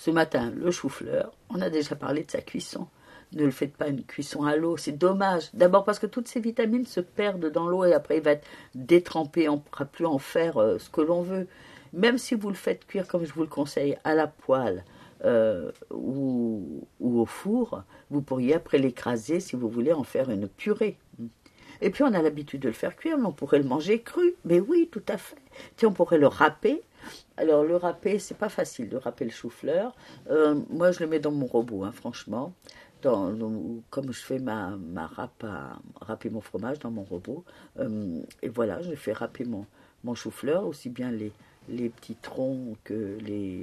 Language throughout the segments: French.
ce matin, le chou-fleur, on a déjà parlé de sa cuisson. Ne le faites pas une cuisson à l'eau, c'est dommage. D'abord parce que toutes ces vitamines se perdent dans l'eau et après il va être détrempé, on ne pourra plus en faire ce que l'on veut. Même si vous le faites cuire, comme je vous le conseille, à la poêle ou au four, vous pourriez après l'écraser si vous voulez en faire une purée. Et puis on a l'habitude de le faire cuire, mais on pourrait le manger cru. Mais oui, tout à fait. Tiens, on pourrait le râper. Alors le râper, c'est pas facile de râper le chou-fleur. Moi, je le mets dans mon robot, hein, franchement. Comme je fais ma râpe à râper mon fromage dans mon robot. Et voilà, je fais râper mon chou-fleur, aussi bien les petits troncs que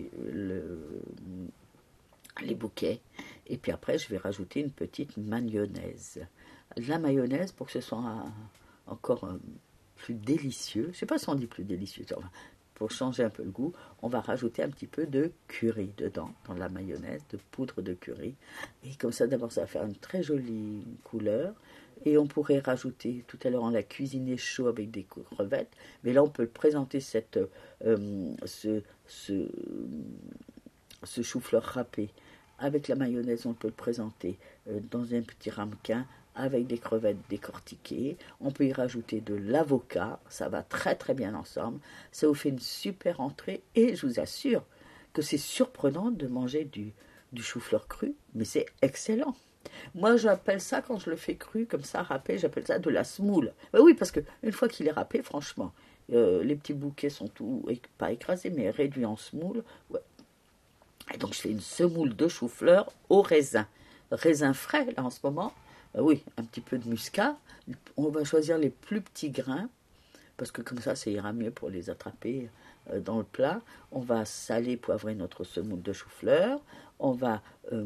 les bouquets. Et puis après, je vais rajouter une petite mayonnaise. La mayonnaise, pour que ce soit encore plus délicieux, je ne sais pas si on dit plus délicieux, enfin, pour changer un peu le goût, on va rajouter un petit peu de curry dedans, dans la mayonnaise, de poudre de curry. Et comme ça, d'abord, ça va faire une très jolie couleur. Et on pourrait rajouter, tout à l'heure, on l'a cuisiné chaud avec des crevettes, mais là, on peut présenter ce chou-fleur râpé avec la mayonnaise, on peut le présenter dans un petit ramequin avec des crevettes décortiquées. On peut y rajouter de l'avocat, ça va très très bien ensemble. Ça vous fait une super entrée et je vous assure que c'est surprenant de manger du chou-fleur cru, mais c'est excellent. Moi, j'appelle ça, quand je le fais cru, comme ça, râpé, j'appelle ça de la semoule. Ben oui, parce qu'une fois qu'il est râpé, franchement, les petits bouquets sont pas écrasés, mais réduits en semoule. Ouais. Et donc, je fais une semoule de chou-fleur au raisin. Raisin frais, là, en ce moment. Oui, un petit peu de muscat. On va choisir les plus petits grains, parce que comme ça ira mieux pour les attraper dans le plat. On va saler, poivrer notre semoule de chou-fleur. On va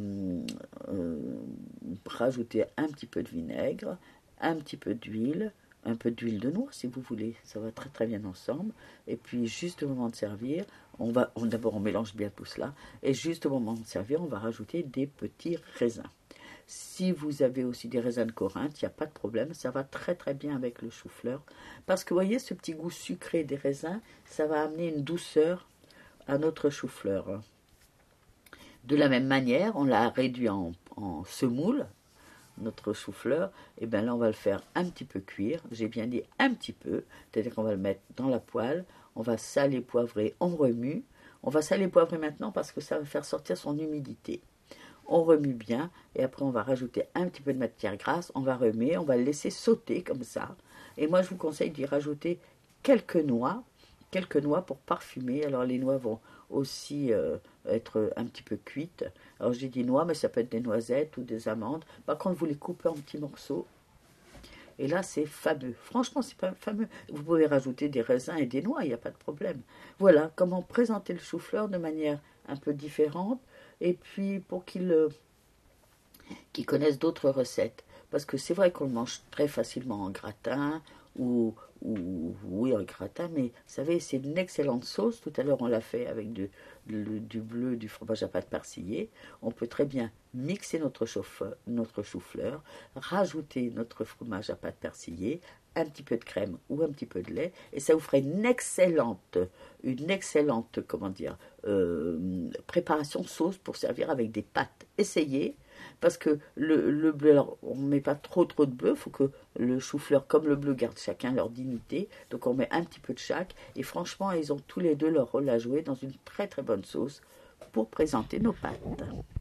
rajouter un petit peu de vinaigre, un petit peu d'huile, un peu d'huile de noix si vous voulez, ça va très très bien ensemble. Et puis juste au moment de servir, d'abord on mélange bien tout cela, et juste au moment de servir, on va rajouter des petits raisins. Si vous avez aussi des raisins de Corinthe, il n'y a pas de problème, ça va très très bien avec le chou-fleur. Parce que vous voyez, ce petit goût sucré des raisins, ça va amener une douceur à notre chou-fleur. De la même manière, on l'a réduit en semoule, notre chou-fleur, et bien là on va le faire un petit peu cuire, j'ai bien dit un petit peu, c'est-à-dire qu'on va le mettre dans la poêle, on va saler, poivrer, on remue. On va saler, poivrer maintenant parce que ça va faire sortir son humidité. On remue bien et après on va rajouter un petit peu de matière grasse, on va remuer, on va le laisser sauter comme ça. Et moi je vous conseille d'y rajouter quelques noix pour parfumer. Alors les noix vont aussi être un petit peu cuites. Alors j'ai dit noix, mais ça peut être des noisettes ou des amandes. Par contre, vous les coupez en petits morceaux. Et là, c'est fameux. Franchement, c'est pas fameux. Vous pouvez rajouter des raisins et des noix, il n'y a pas de problème. Voilà comment présenter le chou-fleur de manière un peu différente. Et puis, pour qu'ils connaissent d'autres recettes. Parce que c'est vrai qu'on le mange très facilement en gratin oui, en gratin, mais vous savez, c'est une excellente sauce. Tout à l'heure, on l'a fait avec du bleu, du fromage à pâte persillée. On peut très bien mixer notre chou-fleur, rajouter notre fromage à pâte persillée, un petit peu de crème ou un petit peu de lait, et ça vous ferait une excellente, comment dire, préparation sauce pour servir avec des pâtes. Essayez. Parce que le bleu, alors, on ne met pas trop de bleu, il faut que le chou-fleur comme le bleu garde chacun leur dignité. Donc on met un petit peu de chaque. Et franchement, ils ont tous les deux leur rôle à jouer dans une très très bonne sauce pour présenter nos pâtes.